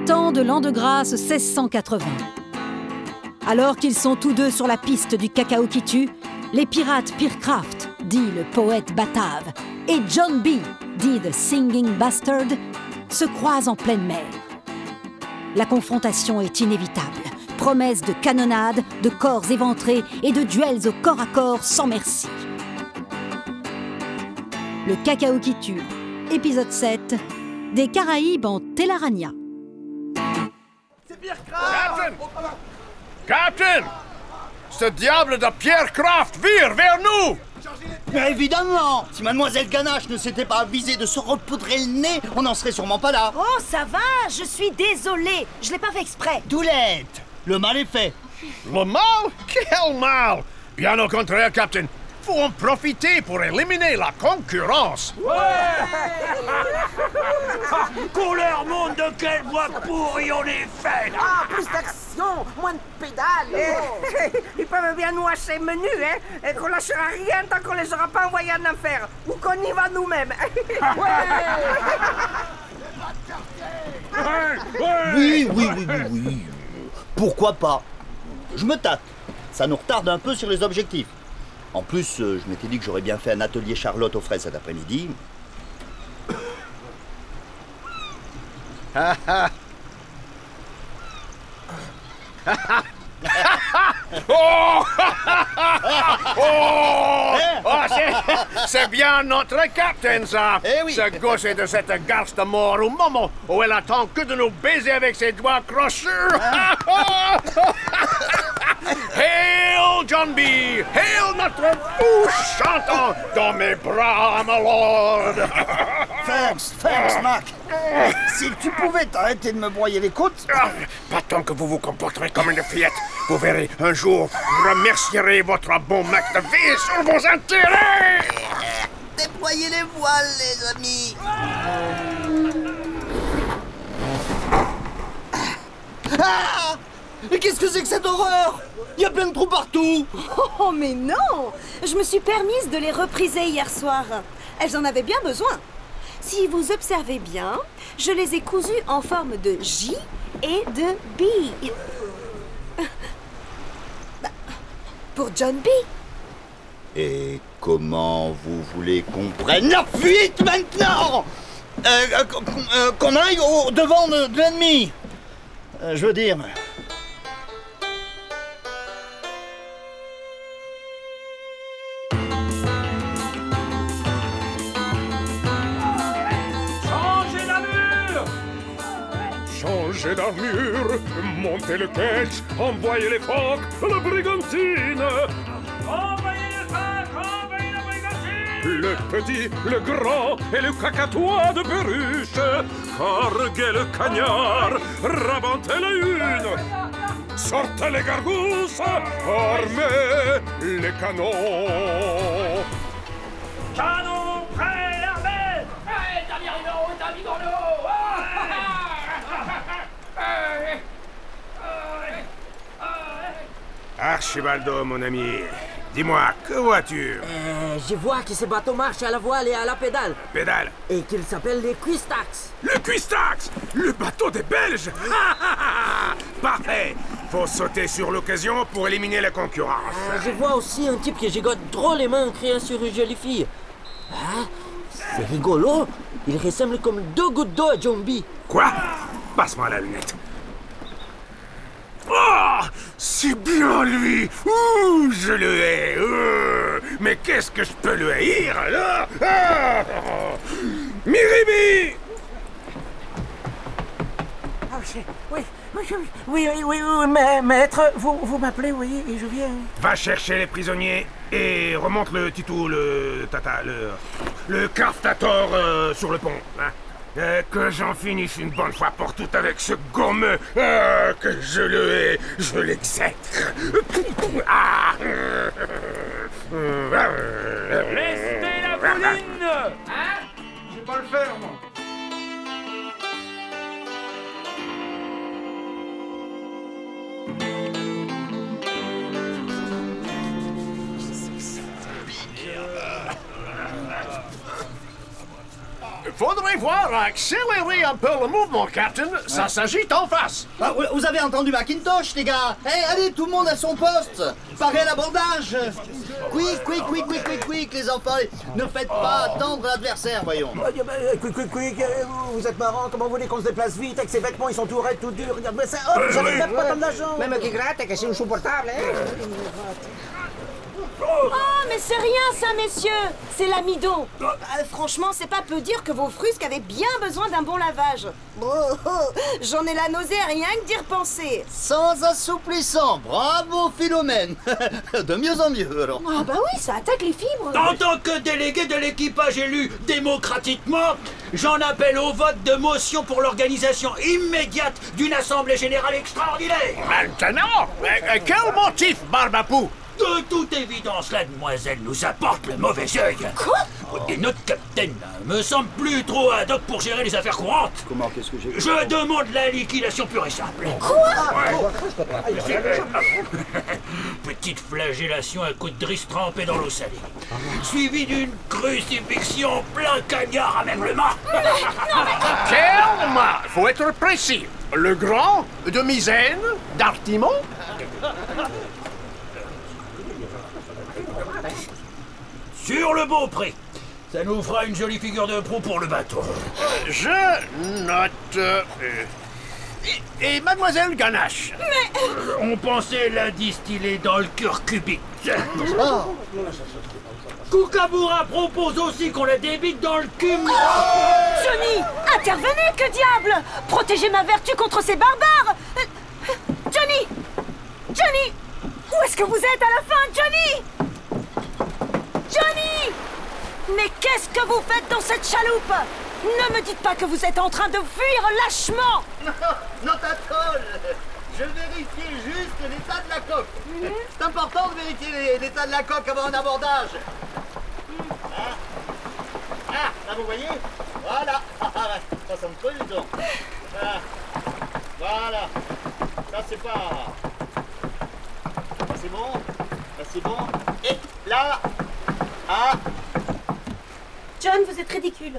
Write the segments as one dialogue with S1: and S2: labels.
S1: printemps de l'an de grâce 1680. Alors qu'ils sont tous deux sur la piste du cacao qui tue, les pirates Peercraft, dit le poète batave, et John B, dit The Singing Bastard, se croisent en pleine mer. La confrontation est inévitable. Promesse de canonnade, de corps éventrés et de duels au corps à corps sans merci. Le cacao qui tue, épisode 7, des Caraïbes en Telaraña.
S2: C'est Peercraft! Captain! Ce diable de Peercraft vire vers nous!
S3: Mais évidemment! Si Mademoiselle Ganache ne s'était pas avisée de se repoudrer le nez, on n'en serait sûrement pas là.
S4: Oh, ça va, je suis désolée. Je l'ai pas fait exprès.
S3: Doulette! Le mal est fait.
S2: Le mal? Quel mal? Bien au contraire, Captain. Faut en profiter pour éliminer la concurrence.
S5: Qu'on leur montre de quelle voie pourrie on est fait.
S6: Ah, plus d'action, moins de pédales.
S7: Ils peuvent bien nous hacher menu, hein, et qu'on lâchera rien tant qu'on les aura pas envoyés en enfer, ou qu'on y va nous-mêmes.
S3: Oui. Pourquoi pas? Je me tâte. Ça nous retarde un peu sur les objectifs. En plus, je m'étais dit que j'aurais bien fait un atelier Charlotte au frais cet après-midi.
S2: C'est bien notre capitaine, ça.
S3: Eh oui.
S2: Ce gosset de cette garce de mort au moment où elle attend que de nous baiser avec ses doigts crochus. Hail, John B! Hail, notre fou chantant dans mes bras, my lord!
S3: Thanks, Mac. Si tu pouvais t'arrêter de me broyer les côtes...
S2: Pas tant que vous vous comporterez comme une fillette. Vous verrez, un jour, vous remercierez votre bon Mac de veiller sur vos intérêts!
S3: Déployez les voiles, les amis. Ah! Mais qu'est-ce que c'est que cette horreur? Il y a plein de trous partout.
S4: Oh, mais non! Je me suis permise de les repriser hier soir. Elles en avaient bien besoin. Si vous observez bien, je les ai cousues en forme de J et de B. Pour John B.
S3: Et comment vous voulez qu'on prenne la fuite maintenant? Qu'on aille au devant de l'ennemi. Je veux dire...
S8: Changez d'armure, montez le ketch, envoyez les phoques, la brigantine.
S5: Envoyez les phoques, envoyez la brigantine.
S8: Le petit, le grand et le cacatois de perruche. Carguez le cagnard, rabentez la une. Sortez les gargousses, armez les canons.
S5: Canon prêt, armé. Établi dans l'eau.
S2: Archibaldo, mon ami, dis-moi, que vois-tu?
S6: Je vois que ce bateau marche à la voile et à la pédale.
S2: Pédale?
S6: Et qu'il s'appelle les Quistax.
S2: Le Quistax! Le bateau des Belges! Parfait! Faut sauter sur l'occasion pour éliminer la concurrence.
S6: Je vois aussi un type qui gigote drôlement en criant sur une jolie fille. Ah, c'est rigolo. Il ressemble comme deux gouttes d'eau à John B.
S2: Quoi? Passe-moi la lunette. Oh! C'est bien lui! Ouh, je le hais! Mais qu'est-ce que je peux le haïr, alors? Miribi!
S6: Oui, mais maître, vous m'appelez, oui, et je viens.
S2: Va chercher les prisonniers et remonte le titou, le craftator sur le pont. Hein? Que j'en finisse une bonne fois pour toutes avec ce gommeux, que je le hais, je l'exècre.
S5: Restez la colline.
S7: Hein? Je vais pas le faire, moi.
S9: faudrait voir accélérer un peu le mouvement, Captain. Ça s'agite en face.
S3: Ah, vous avez entendu Macintosh, les gars? Allez, tout le monde à son poste. Parez l'abordage. Quick, les enfants. Ne faites pas attendre l'adversaire, voyons.
S5: Quick, vous êtes marrant, comment vous voulez qu'on se déplace vite avec ces vêtements, ils sont tout raides, tout durs, regarde, mais ça, j'avais même pas tant d'argent.
S7: Même qui gratte, que c'est insupportable, hein.
S4: Oh, mais c'est rien ça, messieurs. C'est l'amidon. Franchement, c'est pas peu dire que vos frusques avaient bien besoin d'un bon lavage. J'en ai la nausée à rien que d'y repenser.
S3: Sans assouplissant. Bravo, Philomène. De mieux en mieux, alors.
S4: Ah bah oui, ça attaque les fibres.
S5: En tant que délégué de l'équipage élu démocratiquement, j'en appelle au vote de motion pour l'organisation immédiate d'une assemblée générale extraordinaire.
S9: Maintenant, quel motif, Barbapou?
S5: De toute évidence, la demoiselle nous apporte le mauvais œil.
S4: Quoi?
S5: Et notre capitaine me semble plus trop ad hoc pour gérer les affaires courantes.
S3: Comment, qu'est-ce que j'ai...
S5: Je demande la liquidation pure et simple. Petite flagellation à coups de drisse trempé dans l'eau salée. Suivie d'une crucifixion plein cagnard à même le mât.
S9: Quel mât? Faut être précis. Le grand, de Misaine, d'Artimon?
S5: Sur le beau prix. Ça nous fera une jolie figure de proue pour le bateau.
S9: Je note... Et Mademoiselle Ganache?
S5: On pensait la distiller dans le cœur cubique. Kookaburra propose aussi qu'on la débite dans le cum.
S4: Johnny, intervenez, que diable! Protégez ma vertu contre ces barbares! Johnny! Où est-ce que vous êtes à la fin, Johnny? Johnny! Mais qu'est-ce que vous faites dans cette chaloupe? Ne me dites pas que vous êtes en train de fuir lâchement!
S3: Non, Tatol. Je vérifiais juste l'état de la coque. C'est important de vérifier l'état de la coque avant un abordage. Là, vous voyez? Voilà. Ça me creuse, donc. Voilà. Ça, c'est pas... C'est bon. Et là...
S4: John, vous êtes ridicule.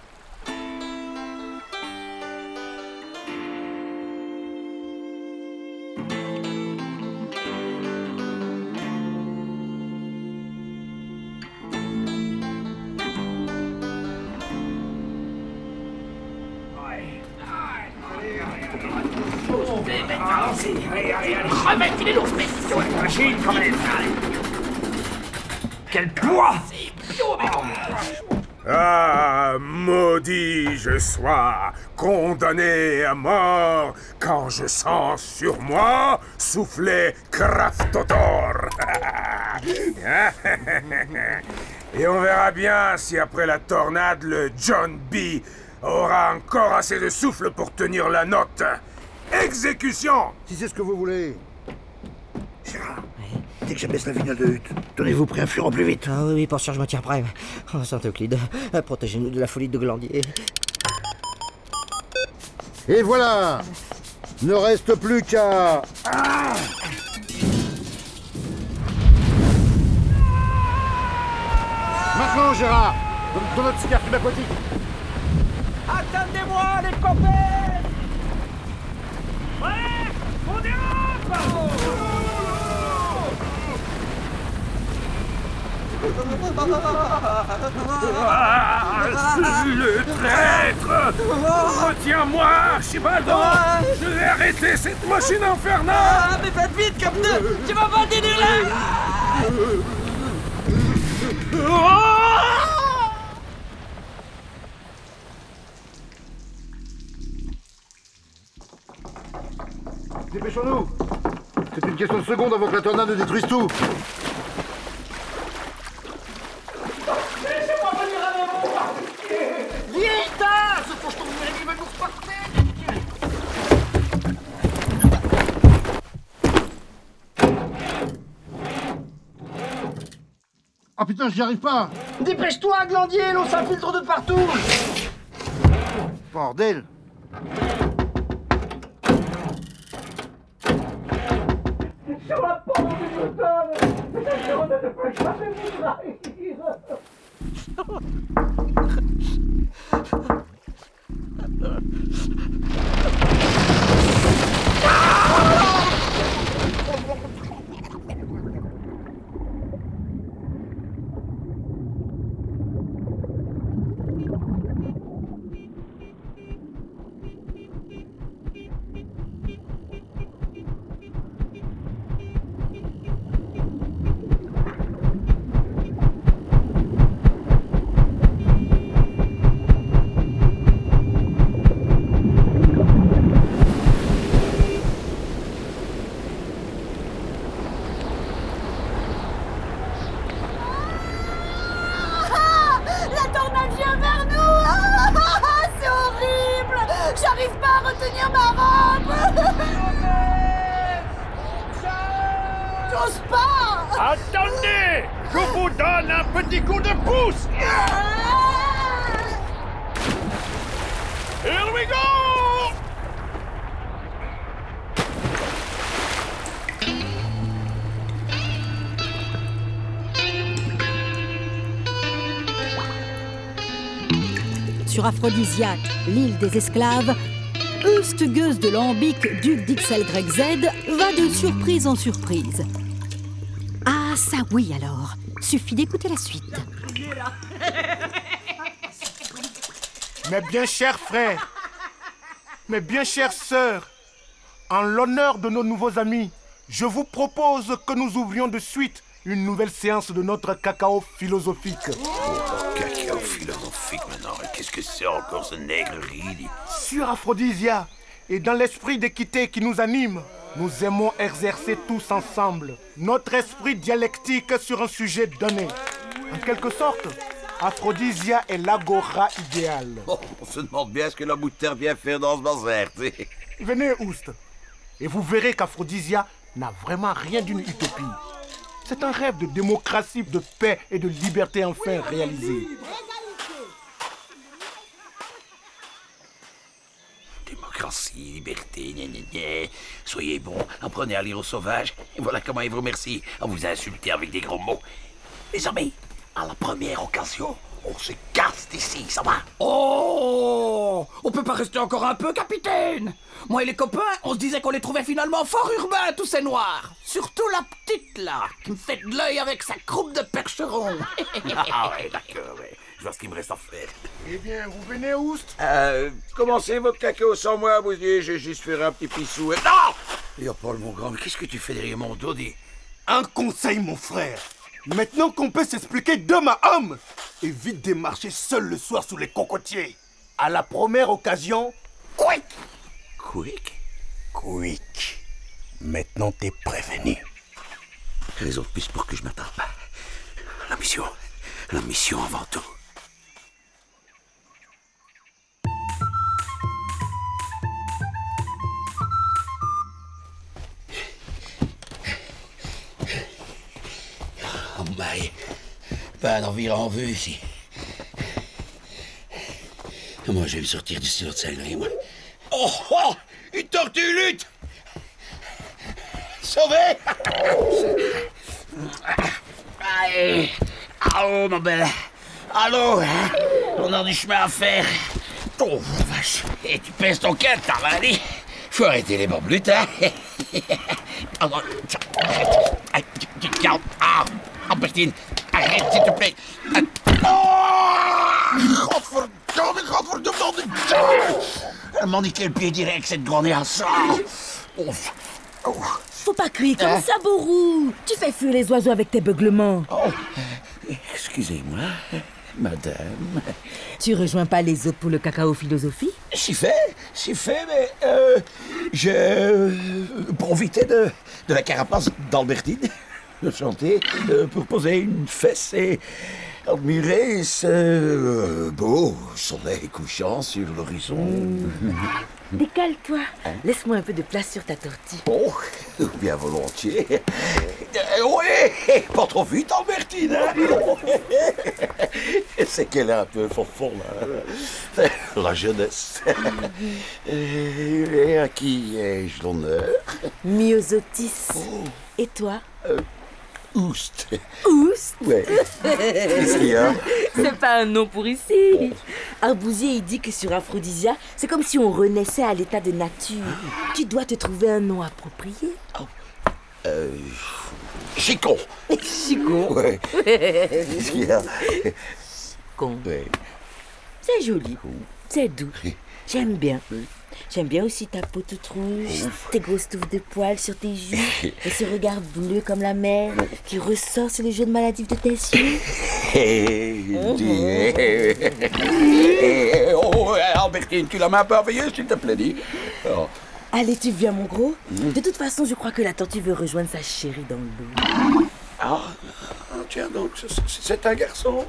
S5: Quel poids!
S2: Ah, maudit je sois, condamné à mort, quand je sens sur moi souffler Kraftotor. Et on verra bien si après la tornade, le John B aura encore assez de souffle pour tenir la note. Exécution!
S10: Si c'est ce que vous voulez. Gérard, dès que j'abaisse la vignale de hutte, tenez-vous prêt à fuir au plus vite.
S6: Ah oui, pour sûr, je me tiens prêt. Oh, Saint-Euclide, protégez-nous de la folie de Glandier.
S10: Et voilà! Ne reste plus qu'à... Maintenant, Gérard, dans notre cigare aquatique.
S7: Attendez-moi, les copains! Ouais, on dérape!
S2: Le traître! Retiens-moi, Archibaldon! Je vais arrêter cette machine infernale!
S7: Ah, mais faites vite, capitaine! Tu vas pas dénouer!
S10: Dépêchons-nous! C'est une question de seconde avant que la tornade ne détruise tout! Ah putain, j'y arrive pas!
S7: Dépêche-toi, Glandier, l'eau s'infiltre de partout!
S10: Bordel!
S7: Sur la pente du moteur! Je ne peux jamais vous trahir!
S4: retenir ma robe. J'ose pas.
S9: Attendez! Je vous donne un petit coup de pouce! Here we go!
S1: Sur Aphrodisiaque, l'île des esclaves, Eustgueuse de Lambic, duc d'XYZ, va de surprise en surprise. Ah, ça oui alors. Suffit d'écouter la suite.
S11: Mes bien chers frères, mes bien chères sœurs, en l'honneur de nos nouveaux amis, je vous propose que nous ouvrions de suite une nouvelle séance de notre cacao philosophique.
S12: Cacao philosophique maintenant, qu'est-ce que c'est encore ce nègrerie?
S11: Sur Aphrodisia et dans l'esprit d'équité qui nous anime, nous aimons exercer tous ensemble notre esprit dialectique sur un sujet donné. En quelque sorte, Aphrodisia est l'agora idéale.
S12: Oh, on se demande bien ce que la moutarde vient faire dans ce bazar, tu sais.
S11: Venez, Oust, et vous verrez qu'Aphrodisia n'a vraiment rien d'une utopie. C'est un rêve de démocratie, de paix et de liberté enfin réalisé.
S12: Démocratie, liberté, gna gna gna. Soyez bons, apprenez à lire au sauvage, et voilà comment il vous remercie en vous insulter avec des gros mots. Mes amis, à la première occasion, on se casse d'ici, ça va?
S5: Oh! On peut pas rester encore un peu, capitaine? Moi et les copains, on se disait qu'on les trouvait finalement fort urbains, tous ces noirs. Surtout la petite, là, qui me fait de l'œil avec sa croupe de percheron.
S12: Ah ouais, d'accord, ouais. Je vois ce qu'il me reste à faire.
S11: Eh bien, vous venez, Oust?
S12: Commencez votre cacao sans moi, vous dites, je vais juste faire un petit pissou. Et... Non! Léopold, mon grand, mais qu'est-ce que tu fais derrière mon dos, dis?
S11: Un conseil, mon frère. Maintenant qu'on peut s'expliquer d'homme à homme, évite de marcher seul le soir sous les cocotiers. À la première occasion, quick!
S12: Quick?
S11: Quick. Maintenant t'es prévenu.
S12: Raison de plus pour que je m'attarde pas. La mission avant tout. Oh my, pas d'environ en vue ici. Moi, je vais me sortir du stylo de singerie, moi. Oh, oh! Une tortue lutte! Sauvé! Allez! Allô, ma belle! Allô! Hein? On a du chemin à faire. Oh, vache! Et tu pèses ton cœur, t'as mal dit? Faut arrêter les bambluttes, hein? Alors, arrête! Tiens! Ah! Albertine! Arrête, s'il te plaît! Oh! Godverdomme! Elle m'en niquait le pied direct, cette grande à ça!
S13: Faut pas crier comme ça, Borou. Tu fais fuir les oiseaux avec tes beuglements.
S12: Oh, excusez-moi, madame.
S13: Tu rejoins pas les autres pour le cacao philosophie?
S12: Si fait, mais je profitais de la carapace d'Albertine, de chanter, pour poser une fesse et admirer ce beau soleil couchant sur l'horizon.
S13: Décale-toi. Laisse-moi un peu de place sur ta tortille.
S12: Oh, bien volontiers. Oui, pas trop vite, Albertine. Hein? C'est qu'elle est un peu fort, là. La jeunesse. Et à qui ai-je l'honneur?
S13: Myosotis.
S12: Oh.
S13: Et toi?
S12: Oust.
S13: Oust?
S12: Ouais. Qu'est-ce qu'il y a?
S13: C'est pas un nom pour ici. Arbousier, il dit que sur Aphrodisia, c'est comme si on renaissait à l'état de nature. Tu dois te trouver un nom approprié.
S12: Chicon.
S13: Chicon?
S12: Ouais. Qu'est-ce qu'il y a?
S13: Con.
S12: Ouais.
S13: C'est joli. C'est doux. J'aime bien. J'aime bien aussi ta peau toute rouge, tes grosses touffes de poils sur tes joues et ce regard bleu comme la mer qui ressort sur les jaunes maladifs de tes yeux.
S12: Oh, Albertine, tu la main merveilleuse, s'il te plaît, dis. Oh.
S13: Allez, tu viens, mon gros. De toute façon, je crois que la tortue veut rejoindre sa chérie dans l'eau.
S12: Ah, tiens donc, c'est un garçon.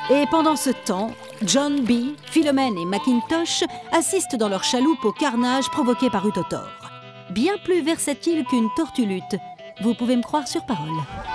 S1: Et pendant ce temps, John B, Philomène et Macintosh assistent dans leur chaloupe au carnage provoqué par Utotor. Bien plus versatile qu'une tortue lutte. Vous pouvez me croire sur parole.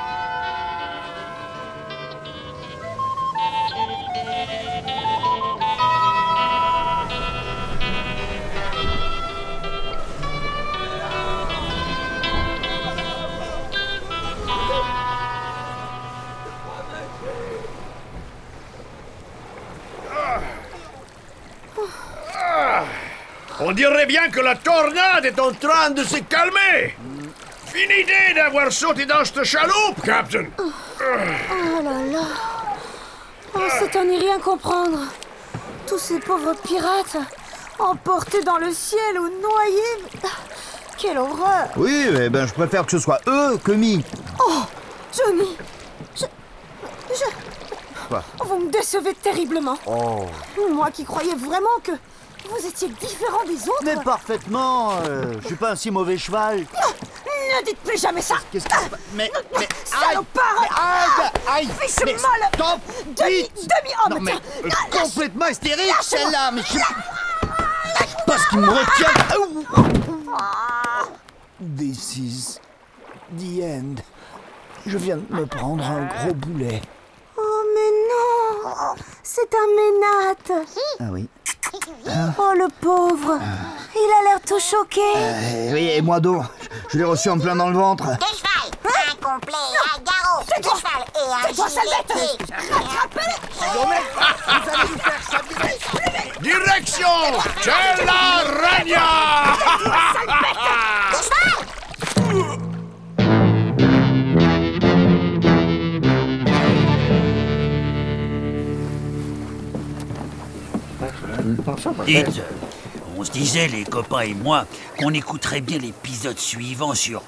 S9: On dirait bien que la tornade est en train de se calmer. Fine idée d'avoir sauté dans cette chaloupe, Captain.
S4: Oh là là. Oh, c'est à n'y rien comprendre. Tous ces pauvres pirates, emportés dans le ciel ou noyés. Quelle horreur.
S3: Oui, mais ben je préfère que ce soit eux que Mi.
S4: Oh, Johnny.
S3: Quoi?
S4: Vous me décevez terriblement.
S3: Oh.
S4: Moi qui croyais vraiment que vous étiez différent des autres.
S3: Mais parfaitement, je suis pas un si mauvais cheval.
S4: Ne dites plus jamais ça.
S3: Qu'est-ce que c'est? Mais
S4: salopard.
S3: Aïe.
S4: Fiche
S3: Mais
S4: molle.
S3: stop.
S4: Demi-homme.
S3: Non mais
S4: Tiens.
S3: complètement hystérique celle-là, mais je sais pas ce qui me retient.
S10: This is the end. Je viens de me prendre un gros boulet.
S4: Oh mais non. C'est un ménate.
S3: Ah oui.
S4: Oh le pauvre. Il a l'air tout choqué.
S3: Oui, et moi donc, je l'ai reçu en plein dans le ventre.
S14: Deux chevals, un complet, un garrot, deux chevals et un
S4: Tais-toi, sale bête. Rattrapez-le.
S9: Direction Cella Ragna.
S14: Deux chevals.
S12: Dites, on se disait, les copains et moi, qu'on écouterait bien l'épisode suivant sur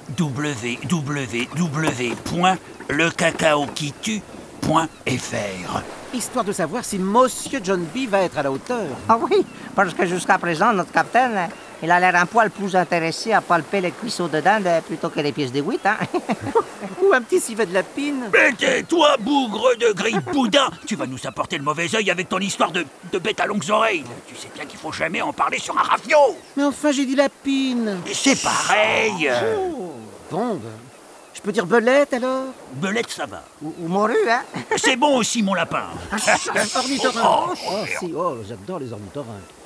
S12: www.lecacaoquitue.fr.
S7: Histoire de savoir si Monsieur John B va être à la hauteur.
S15: Ah oui, parce que jusqu'à présent, notre capitaine, il a l'air un poil plus intéressé à palper les cuisseaux de dinde plutôt que les pièces de huit, hein.
S7: Ou un petit civet de lapine.
S12: Mais tais-toi, bougre de grille boudin. Tu vas nous apporter le mauvais œil avec ton histoire de bête à longues oreilles. Tu sais bien qu'il faut jamais en parler sur un rafio.
S7: Mais enfin, j'ai dit lapine.
S12: C'est pareil.
S7: Oh, bon, ben, je peux dire belette alors?
S12: Belette, ça va.
S15: Ou morue, hein.
S12: C'est bon aussi, mon lapin.
S7: Ornithorynque. Oh, si, oh, j'adore les ornithorynques.